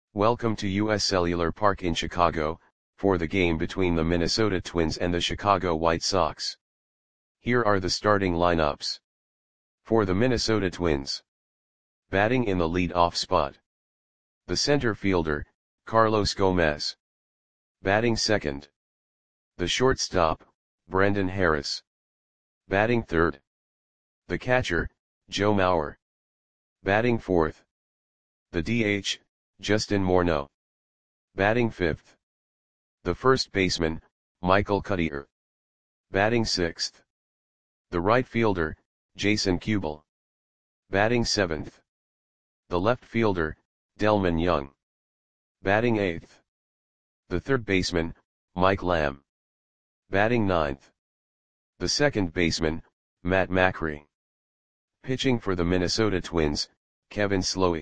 Welcome to US Cellular Park in Chicago, for the game between the Minnesota Twins and the Chicago White Sox. Here are the starting lineups. For the Minnesota Twins. Batting in the lead-off spot. The center fielder, Carlos Gomez. Batting second. The shortstop, Brandon Harris. Batting third. The catcher, Joe Mauer. Batting fourth. The DH, Justin Morneau. Batting fifth. The first baseman, Michael Cuddyer. Batting sixth. The right fielder, Jason Kubel. Batting seventh. The left fielder, Delmon Young. Batting eighth. The third baseman, Mike Lamb. Batting ninth. The second baseman, Matt Macri. Pitching for the Minnesota Twins, Kevin Slowey.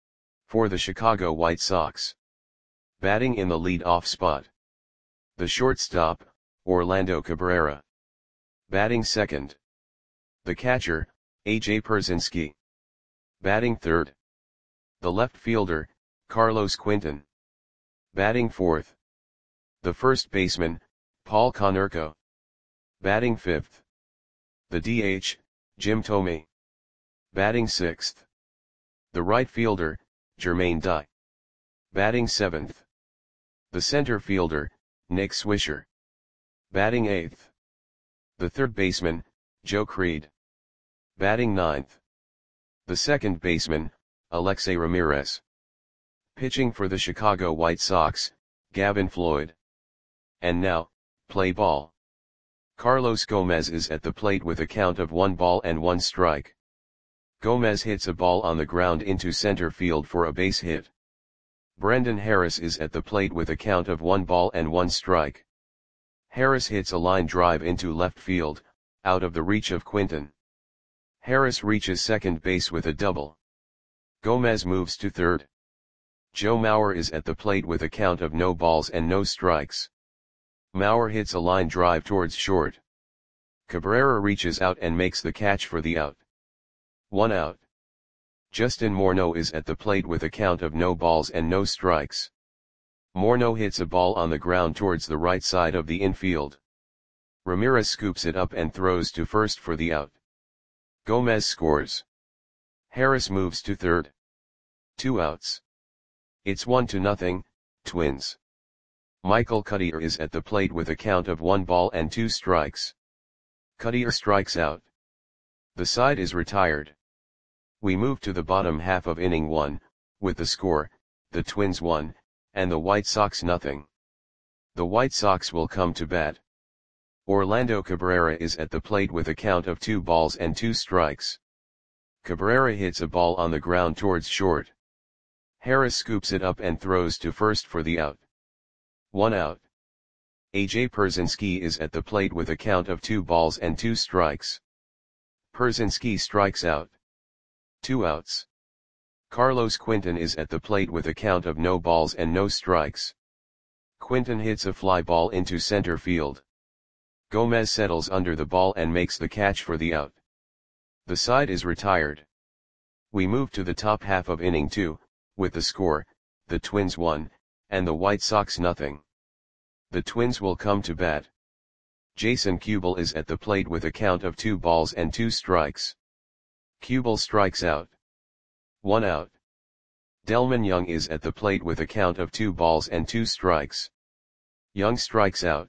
For the Chicago White Sox. Batting in the lead-off spot. The shortstop, Orlando Cabrera. Batting second. The catcher, A.J. Pierzynski. Batting third. The left fielder, Carlos Quentin. Batting fourth. The first baseman, Paul Konerko. Batting fifth. The DH, Jim Thome. Batting sixth. The right fielder, Jermaine Dye. Batting seventh. The center fielder, Nick Swisher. Batting eighth. The third baseman, Joe Creed. Batting ninth. The second baseman, Alexei Ramirez. Pitching for the Chicago White Sox, Gavin Floyd. And now, play ball. Carlos Gomez is at the plate with a count of 1 strike. Gomez hits a ball on the ground into center field for a base hit. Brandon Harris is at the plate with a count of 1 strike. Harris hits a line drive into left field, out of the reach of Quentin. Harris reaches second base with a double. Gomez moves to third. Joe Mauer is at the plate with a count of no balls and no strikes. Mauer hits a line drive towards short. Cabrera reaches out and makes the catch for the out. 1 out. Justin Morneau is at the plate with a count of no balls and no strikes. Morneau hits a ball on the ground towards the right side of the infield. Ramirez scoops it up and throws to first for the out. Gomez scores. Harris moves to third. 2 outs. It's 1-0, Twins. Michael Cuddyer is at the plate with a count of 1 ball and 2 strikes. Cuddyer strikes out. The side is retired. We move to the bottom half of inning 1, with the score, the Twins 1, and the White Sox 0. The White Sox will come to bat. Orlando Cabrera is at the plate with a count of 2 balls and 2 strikes. Cabrera hits a ball on the ground towards short. Harris scoops it up and throws to first for the out. 1 out. A.J. Pierzynski is at the plate with a count of 2 balls and 2 strikes. Pierzynski strikes out. 2 outs. Carlos Quentin is at the plate with a count of no balls and no strikes. Quentin hits a fly ball into center field. Gomez settles under the ball and makes the catch for the out. The side is retired. We move to the top half of inning 2, with the score, the Twins 1, and the White Sox 0. The Twins will come to bat. Jason Kubel is at the plate with a count of 2 balls and 2 strikes. Kubel strikes out. 1 out. Delmon Young is at the plate with a count of 2 balls and 2 strikes. Young strikes out.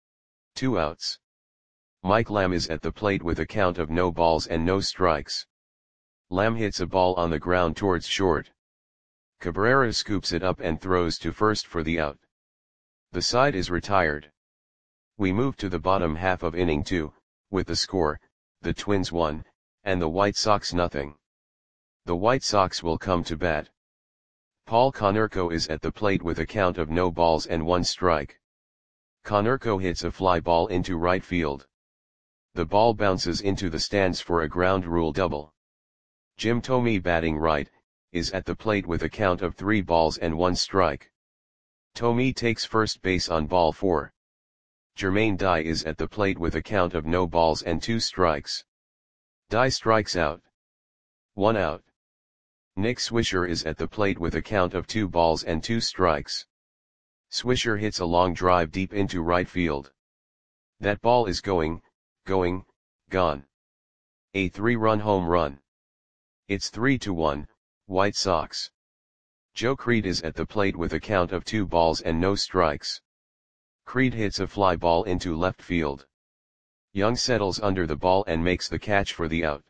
2 outs. Mike Lamb is at the plate with a count of no balls and no strikes. Lamb hits a ball on the ground towards short. Cabrera scoops it up and throws to first for the out. The side is retired. We move to the bottom half of inning 2, with the score, the Twins 1, and the White Sox 0. The White Sox will come to bat. Paul Konerko is at the plate with a count of no balls and 1 strike. Konerko hits a fly ball into right field. The ball bounces into the stands for a ground rule double. Jim Thome, batting right, is at the plate with a count of 3 balls and 1 strike. Thome takes first base on ball 4. Jermaine Dye is at the plate with a count of no balls and 2 strikes. Dye strikes out. 1 out. Nick Swisher is at the plate with a count of 2 balls and 2 strikes. Swisher hits a long drive deep into right field. That ball is gone. A 3-run home run. It's 3-1, White Sox. Joe Crede is at the plate with a count of 2 balls and no strikes. Crede hits a fly ball into left field. Young settles under the ball and makes the catch for the out.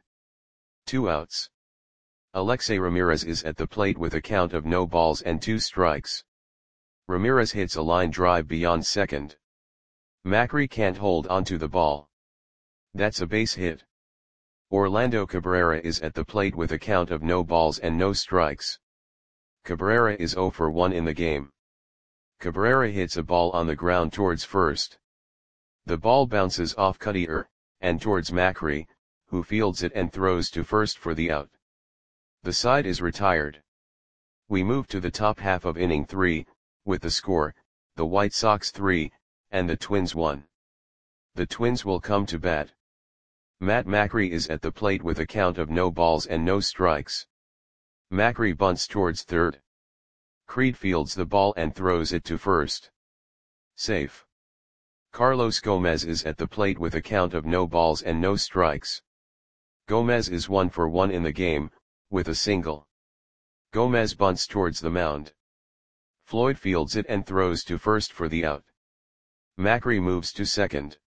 2 outs. Alexei Ramirez is at the plate with a count of no balls and 2 strikes. Ramirez hits a line drive beyond second. Macri can't hold onto the ball. That's a base hit. Orlando Cabrera is at the plate with a count of no balls and no strikes. Cabrera is 0 for 1 in the game. Cabrera hits a ball on the ground towards first. The ball bounces off Cuttier, and towards Macri, who fields it and throws to first for the out. The side is retired. We move to the top half of inning 3, with the score, the White Sox 3, and the Twins 1. The Twins will come to bat. Matt Macri is at the plate with a count of no balls and no strikes. Macri bunts towards third. Crede fields the ball and throws it to first. Safe. Carlos Gomez is at the plate with a count of no balls and no strikes. Gomez is 1 for 1 in the game, with a single. Gomez bunts towards the mound. Floyd fields it and throws to first for the out. Macri moves to second.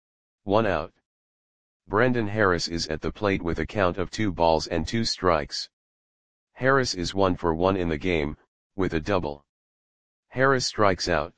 1 out. Brendan Harris is at the plate with a count of 2 balls and 2 strikes. Harris is 1 for 1 in the game, with a double. Harris strikes out.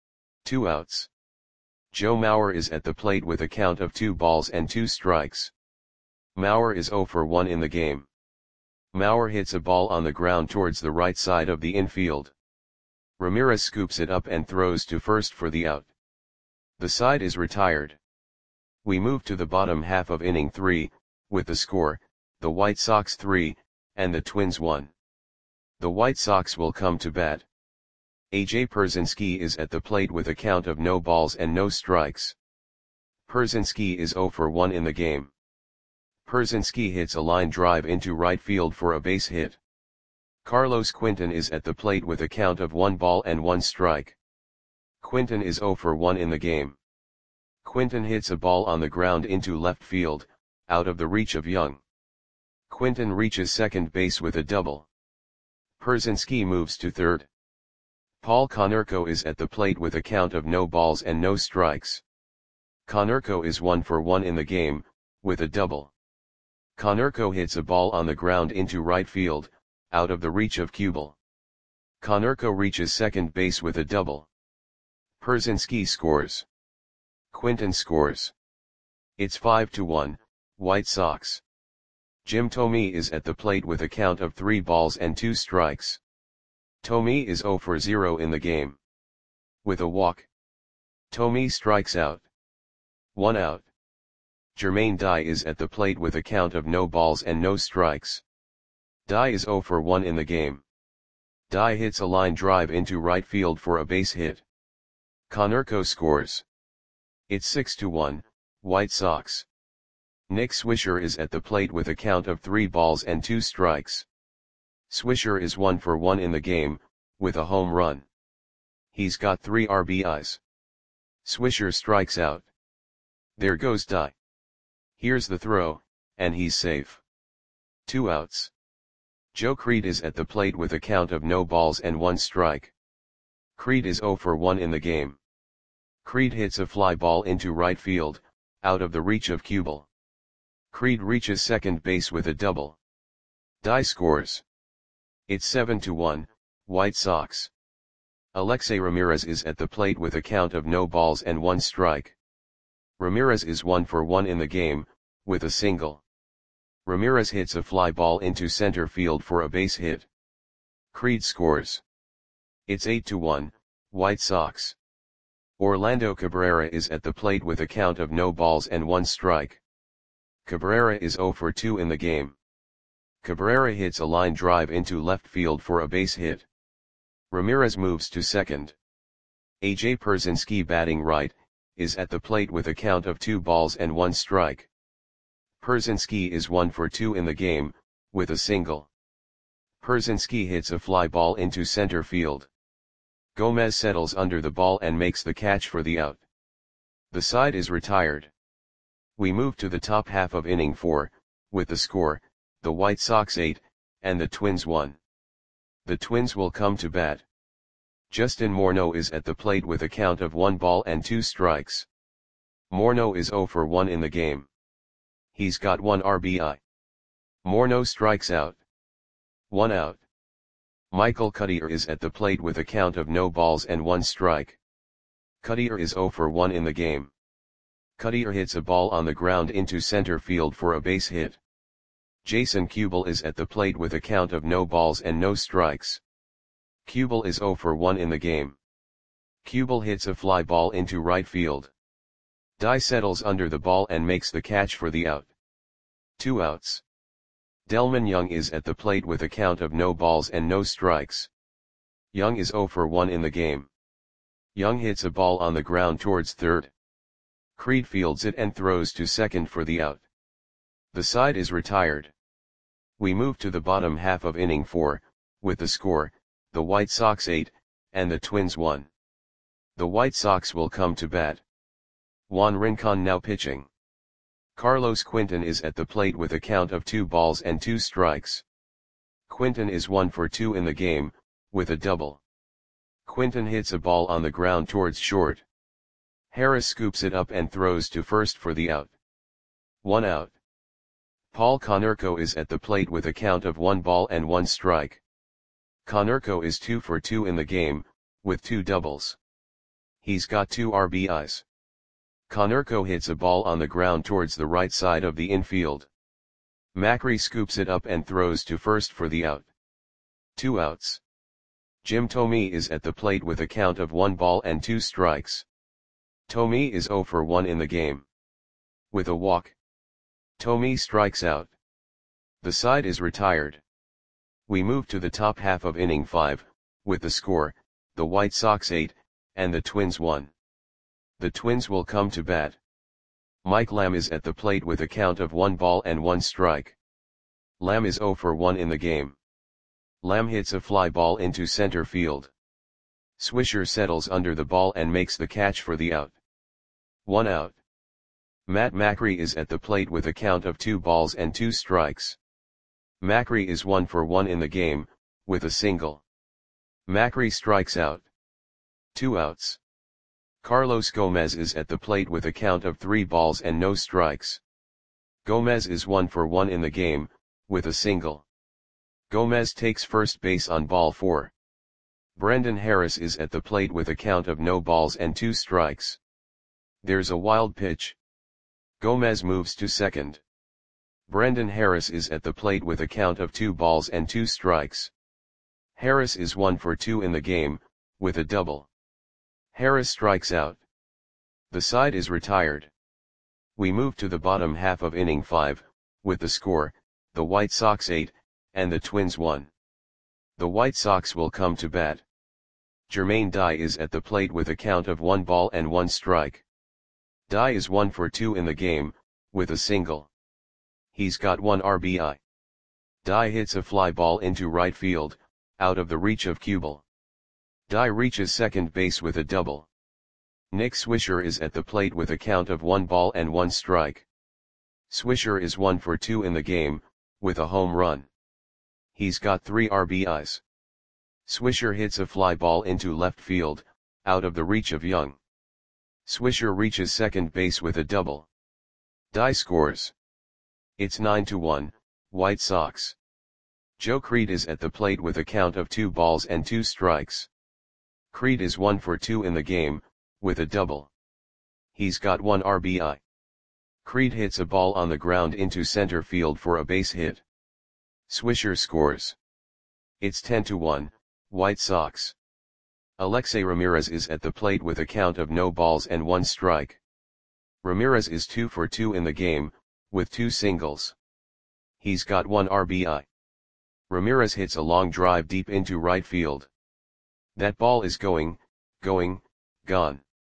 2 outs. Joe Mauer is at the plate with a count of 2 balls and 2 strikes. Mauer is 0 for 1 in the game. Mauer hits a ball on the ground towards the right side of the infield. Ramirez scoops it up and throws to first for the out. The side is retired. We move to the bottom half of inning 3, with the score, the White Sox 3, and the Twins 1. The White Sox will come to bat. A.J. Pierzynski is at the plate with a count of no balls and no strikes. Pierzynski is 0 for 1 in the game. Pierzynski hits a line drive into right field for a base hit. Carlos Quinton is at the plate with a count of 1 ball and 1 strike. Quinton is 0 for 1 in the game. Quinton hits a ball on the ground into left field, out of the reach of Young. Quinton reaches second base with a double. Pierzynski moves to third. Paul Konerko is at the plate with a count of no balls and no strikes. Konerko is 1 for 1 in the game, with a double. Konerko hits a ball on the ground into right field, out of the reach of Kubel. Konerko reaches second base with a double. Pierzynski scores. Quinton scores. It's 5-1, White Sox. Jim Thome is at the plate with a count of 3 balls and 2 strikes. Thome is 0 for 0 in the game. With a walk. Thome strikes out. 1 out. Jermaine Dye is at the plate with a count of no balls and no strikes. Dye is 0 for 1 in the game. Dye hits a line drive into right field for a base hit. Konerko scores. It's 6-1, White Sox. Nick Swisher is at the plate with a count of 3 balls and 2 strikes. Swisher is 1 for 1 in the game, with a home run. He's got 3 RBIs. Swisher strikes out. There goes Dye. Here's the throw, and he's safe. 2 outs. Joe Crede is at the plate with a count of no balls and 1 strike. Crede is 0 for 1 in the game. Crede hits a fly ball into right field, out of the reach of Kubel. Crede reaches second base with a double. Dye scores. It's 7-1, White Sox. Alexei Ramirez is at the plate with a count of no balls and 1 strike. Ramirez is 1 for 1 in the game, with a single. Ramirez hits a fly ball into center field for a base hit. Crede scores. It's 8-1, White Sox. Orlando Cabrera is at the plate with a count of no balls and 1 strike. Cabrera is 0 for 2 in the game. Cabrera hits a line drive into left field for a base hit. Ramirez moves to second. A.J. Pierzynski, batting right, is at the plate with a count of 2 balls and 1 strike. Pierzynski is 1 for 2 in the game, with a single. Pierzynski hits a fly ball into center field. Gomez settles under the ball and makes the catch for the out. The side is retired. We move to the top half of inning 4, with the score, the White Sox 8, and the Twins 1. The Twins will come to bat. Justin Morneau is at the plate with a count of 1 ball and 2 strikes. Morneau is 0 for 1 in the game. He's got 1 RBI. Morneau strikes out. 1 out. Michael Cuddyer is at the plate with a count of no balls and 1 strike. Cuddyer is 0 for 1 in the game. Cuddyer hits a ball on the ground into center field for a base hit. Jason Kubel is at the plate with a count of no balls and no strikes. Kubel is 0 for 1 in the game. Kubel hits a fly ball into right field. Dye settles under the ball and makes the catch for the out. 2 outs. Delmon Young is at the plate with a count of no balls and no strikes. Young is 0 for 1 in the game. Young hits a ball on the ground towards third. Creed fields it and throws to second for the out. The side is retired. We move to the bottom half of inning 4, with the score, the White Sox 8, and the Twins 1. The White Sox will come to bat. Juan Rincon now pitching. Carlos Quinton is at the plate with a count of 2 balls and 2 strikes. Quinton is 1 for 2 in the game, with a double. Quinton hits a ball on the ground towards short. Harris scoops it up and throws to first for the out. 1 out. Paul Konerko is at the plate with a count of 1 ball and 1 strike. Konerko is 2 for 2 in the game, with 2 doubles. He's got 2 RBIs. Konerko hits a ball on the ground towards the right side of the infield. Macri scoops it up and throws to first for the out. 2 outs. Jim Thome is at the plate with a count of 1 ball and 2 strikes. Thome is 0 for 1 in the game. With a walk, Thome strikes out. The side is retired. We move to the top half of inning 5, with the score, the White Sox 8, and the Twins 1. The Twins will come to bat. Mike Lamb is at the plate with a count of 1 ball and 1 strike. Lamb is 0 for 1 in the game. Lamb hits a fly ball into center field. Swisher settles under the ball and makes the catch for the out. 1 out. Matt Macri is at the plate with a count of 2 balls and 2 strikes. Macri is 1 for 1 in the game, with a single. Macri strikes out. 2 outs. Carlos Gomez is at the plate with a count of 3 balls and no strikes. Gomez is 1 for 1 in the game, with a single. Gomez takes first base on ball 4. Brendan Harris is at the plate with a count of no balls and 2 strikes. There's a wild pitch. Gomez moves to second. Brendan Harris is at the plate with a count of 2 balls and 2 strikes. Harris is 1 for 2 in the game, with a double. Harris strikes out. The side is retired. We move to the bottom half of inning 5, with the score, the White Sox 8, and the Twins 1. The White Sox will come to bat. Jermaine Dye is at the plate with a count of 1 ball and 1 strike. Dye is 1 for 2 in the game, with a single. He's got 1 RBI. Dye hits a fly ball into right field, out of the reach of Kubel. Dye reaches second base with a double. Nick Swisher is at the plate with a count of 1 ball and 1 strike. Swisher is 1 for 2 in the game, with a home run. He's got 3 RBIs. Swisher hits a fly ball into left field, out of the reach of Young. Swisher reaches second base with a double. Dye scores. It's 9-1, White Sox. Joe Creed is at the plate with a count of 2 balls and 2 strikes. Creed is 1 for 2 in the game, with a double. He's got 1 RBI. Creed hits a ball on the ground into center field for a base hit. Swisher scores. It's 10-1, White Sox. Alexei Ramirez is at the plate with a count of no balls and 1 strike. Ramirez is 2 for 2 in the game, with 2 singles. He's got 1 RBI. Ramirez hits a long drive deep into right field. That ball is gone.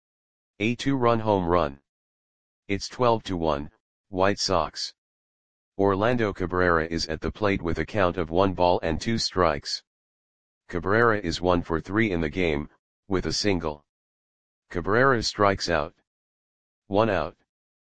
A 2-run home run. It's 12-1, White Sox. Orlando Cabrera is at the plate with a count of 1 ball and 2 strikes. Cabrera is 1 for 3 in the game, with a single. Cabrera strikes out. 1 out.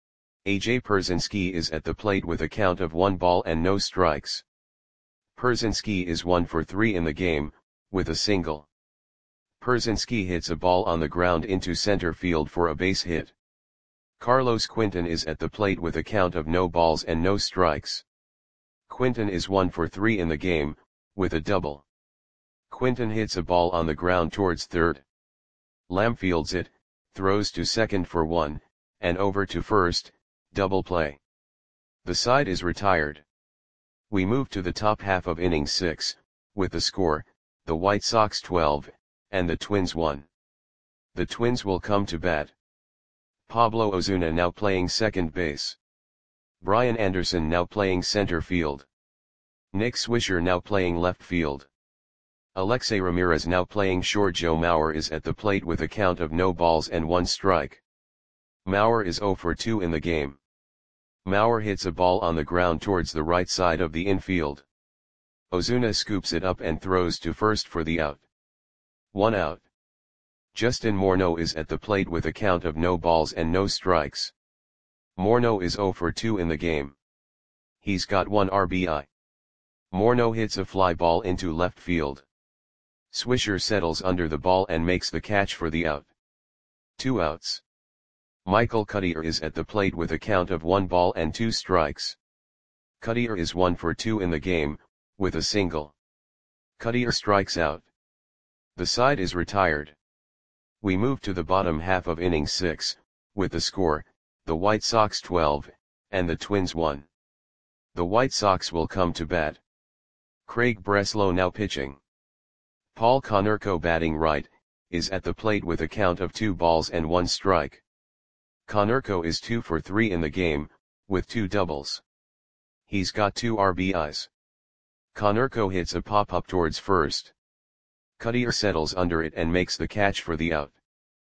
AJ Pierzynski is at the plate with a count of 1 ball and no strikes. Pierzynski is 1 for 3 in the game, with a single. Pierzynski hits a ball on the ground into center field for a base hit. Carlos Quinton is at the plate with a count of no balls and no strikes. Quinton is 1 for 3 in the game, with a double. Quinton hits a ball on the ground towards third. Lamb fields it, throws to second for 1, and over to first, double play. The side is retired. We move to the top half of inning 6, with the score, the White Sox 12, and the Twins 1. The Twins will come to bat. Pablo Ozuna now playing second base. Brian Anderson now playing center field. Nick Swisher now playing left field. Alexei Ramirez now playing short. Joe Mauer is at the plate with a count of no balls and 1 strike. Mauer is 0 for 2 in the game. Mauer hits a ball on the ground towards the right side of the infield. Ozuna scoops it up and throws to first for the out. 1 out. Justin Morneau is at the plate with a count of no balls and no strikes. Morneau is 0 for 2 in the game. He's got 1 RBI. Morneau hits a fly ball into left field. Swisher settles under the ball and makes the catch for the out. 2 outs. Michael Cuddyer is at the plate with a count of 1 ball and 2 strikes. Cuddyer is 1 for 2 in the game, with a single. Cuddyer strikes out. The side is retired. We move to the bottom half of inning 6, with the score, the White Sox 12, and the Twins 1. The White Sox will come to bat. Craig Breslow now pitching. Paul Konerko batting right, is at the plate with a count of 2 balls and 1 strike. Konerko is 2 for 3 in the game, with 2 doubles. He's got 2 RBIs. Konerko hits a pop-up towards first. Cuddyer settles under it and makes the catch for the out.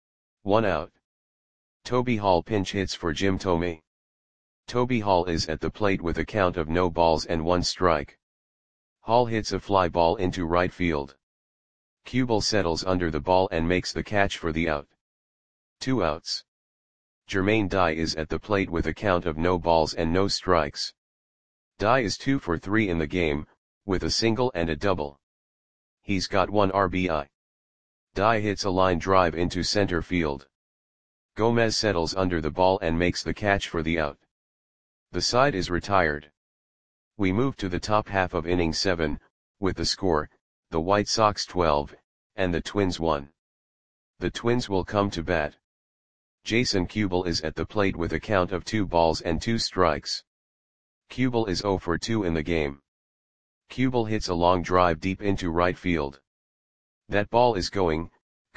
1 out. Toby Hall pinch hits for Jim Thome. Toby Hall is at the plate with a count of no balls and 1 strike. Hall hits a fly ball into right field. Kubel settles under the ball and makes the catch for the out. 2 outs. Jermaine Dye is at the plate with a count of no balls and no strikes. Dye is 2 for 3 in the game, with a single and a double. He's got 1 RBI. Dye hits a line drive into center field. Gomez settles under the ball and makes the catch for the out. The side is retired. We move to the top half of inning 7, with the score, the White Sox 12, and the Twins 1. The Twins will come to bat. Jason Kubel is at the plate with a count of 2 balls and 2 strikes. Kubel is 0 for 2 in the game. Kubel hits a long drive deep into right field. That ball is gone.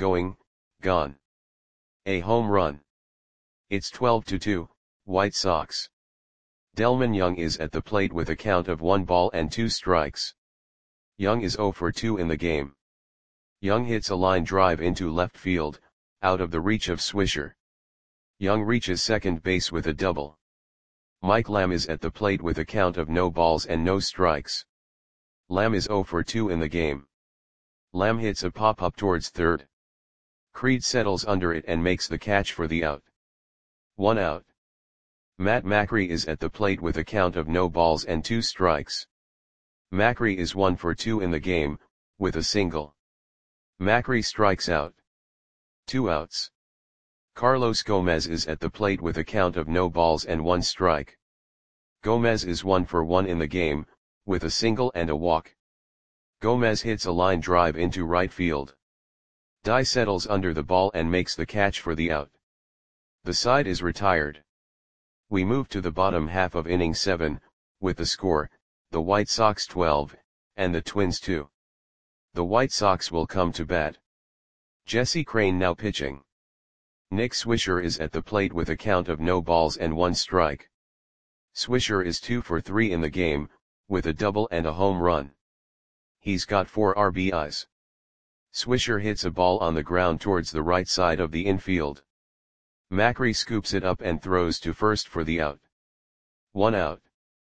A home run. It's 12-2, White Sox. Delmon Young is at the plate with a count of 1 ball and 2 strikes. Young is 0 for 2 in the game. Young hits a line drive into left field, out of the reach of Swisher. Young reaches second base with a double. Mike Lamb is at the plate with a count of no balls and no strikes. Lamb is 0 for 2 in the game. Lamb hits a pop-up towards third. Creed settles under it and makes the catch for the out. 1 out. Matt Macri is at the plate with a count of no balls and 2 strikes. Macri is 1 for 2 in the game, with a single. Macri strikes out. 2 outs. Carlos Gomez is at the plate with a count of no balls and 1 strike. Gomez is 1 for 1 in the game, with a single and a walk. Gomez hits a line drive into right field. Dye settles under the ball and makes the catch for the out. The side is retired. We move to the bottom half of inning 7, with the score, the White Sox 12, and the Twins 2. The White Sox will come to bat. Jesse Crain now pitching. Nick Swisher is at the plate with a count of no balls and 1 strike. Swisher is 2 for 3 in the game, with a double and a home run. He's got 4 RBIs. Swisher hits a ball on the ground towards the right side of the infield. Macri scoops it up and throws to first for the out. 1 out.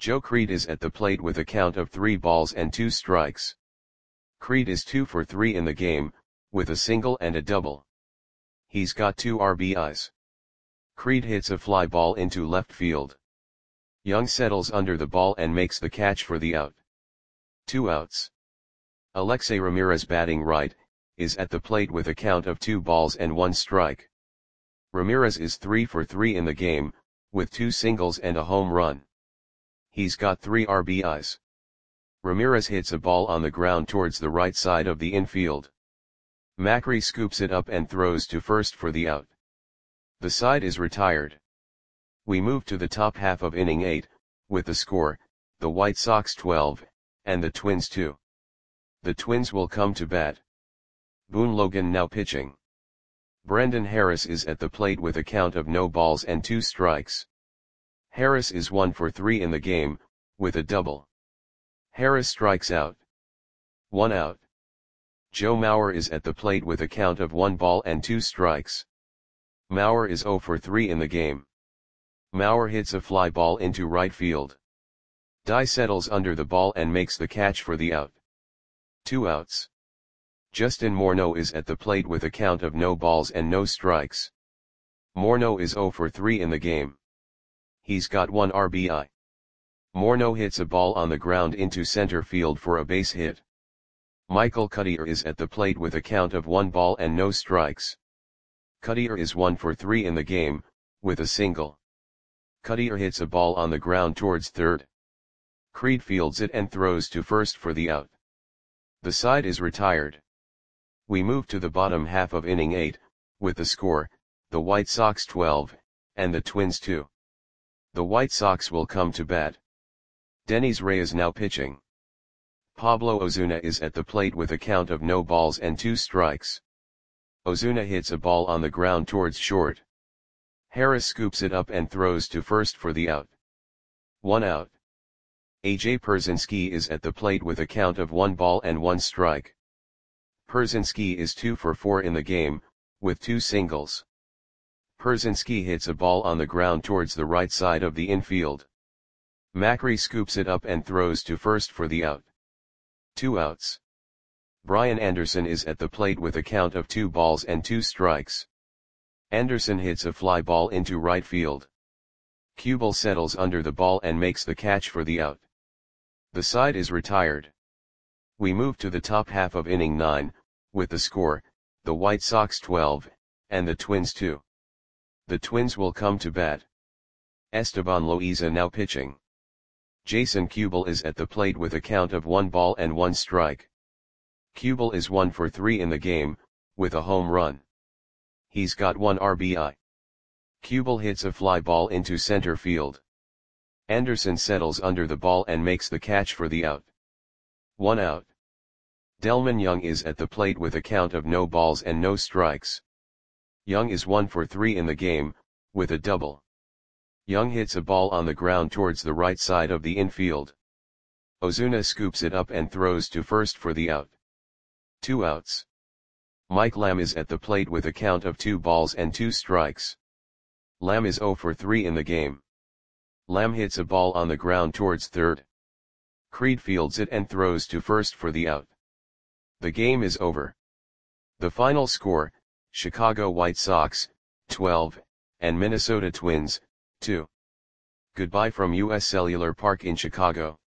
Joe Creed is at the plate with a count of 3 balls and 2 strikes. Creed is 2 for 3 in the game, with a single and a double. He's got 2 RBIs. Creed hits a fly ball into left field. Young settles under the ball and makes the catch for the out. 2 outs. Alexei Ramirez, batting right, is at the plate with a count of 2 balls and 1 strike. Ramirez is 3 for 3 in the game, with 2 singles and a home run. He's got 3 RBIs. Ramirez hits a ball on the ground towards the right side of the infield. Macri scoops it up and throws to first for the out. The side is retired. We move to the top half of inning 8, with the score, the White Sox 12, and the Twins 2. The Twins will come to bat. Boone Logan now pitching. Brendan Harris is at the plate with a count of no balls and 2 strikes. Harris is 1 for 3 in the game, with a double. Harris strikes out. 1 out. Joe Mauer is at the plate with a count of 1 ball and 2 strikes. Mauer is 0 for 3 in the game. Mauer hits a fly ball into right field. Dye settles under the ball and makes the catch for the out. 2 outs. Justin Morneau is at the plate with a count of no balls and no strikes. Morneau is 0 for 3 in the game. He's got 1 RBI. Morneau hits a ball on the ground into center field for a base hit. Michael Cuddyer is at the plate with a count of 1 ball and no strikes. Cuddyer is 1 for 3 in the game, with a single. Cuddyer hits a ball on the ground towards third. Creed fields it and throws to first for the out. The side is retired. We move to the bottom half of inning 8, with the score, the White Sox 12, and the Twins 2. The White Sox will come to bat. Denys Reyes now pitching. Pablo Ozuna is at the plate with a count of no balls and 2 strikes. Ozuna hits a ball on the ground towards short. Harris scoops it up and throws to first for the out. 1 out. AJ Pierzynski is at the plate with a count of 1 ball and 1 strike. Pierzynski is 2 for 4 in the game, with 2 singles. Pierzynski hits a ball on the ground towards the right side of the infield. Macri scoops it up and throws to first for the out. 2 outs. Brian Anderson is at the plate with a count of 2 balls and 2 strikes. Anderson hits a fly ball into right field. Kubel settles under the ball and makes the catch for the out. The side is retired. We move to the top half of inning 9, with the score, the White Sox 12, and the Twins 2. The Twins will come to bat. Esteban Loaiza now pitching. Jason Kubel is at the plate with a count of 1 ball and 1 strike. Kubel is 1 for 3 in the game, with a home run. He's got 1 RBI. Kubel hits a fly ball into center field. Anderson settles under the ball and makes the catch for the out. 1 out. Delmon Young is at the plate with a count of no balls and no strikes. Young is 1 for 3 in the game, with a double. Young hits a ball on the ground towards the right side of the infield. Ozuna scoops it up and throws to first for the out. 2 outs. Mike Lamb is at the plate with a count of 2 balls and 2 strikes. Lamb is 0 for 3 in the game. Lamb hits a ball on the ground towards third. Creed fields it and throws to first for the out. The game is over. The final score, Chicago White Sox, 12, and Minnesota Twins, 2. Goodbye from US Cellular Park in Chicago.